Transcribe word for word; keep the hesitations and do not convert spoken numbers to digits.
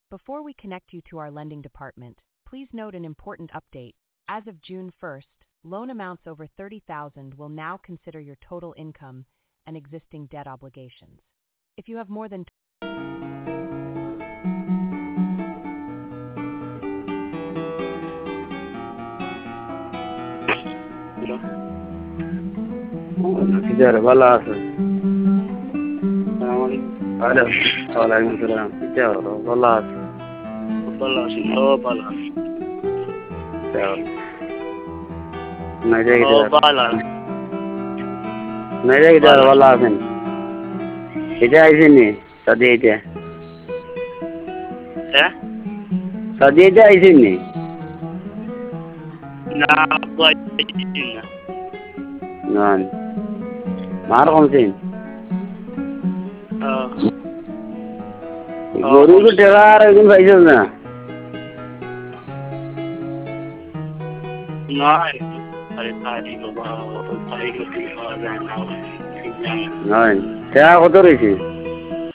Before we connect you to our lending department, please note an important update. As of June first, loan amounts over thirty thousand will now consider your total income and existing debt obligations. If you have more than किधर वाला है? Hello, वालेकुम सलाम। क्या हो रहा है? वाला है। वाला है, ओ वाला है। क्या हो? नहीं किधर? ओ वाला है। नहीं किधर वाला है? किधर है नहीं? सदी है। क्या? सदी है नहीं? ना कोई नहीं ना। نعم معرفهم فين اه يقولوا لي تغار يقول فايزنا نعم نعم نعم تاخذ ريشي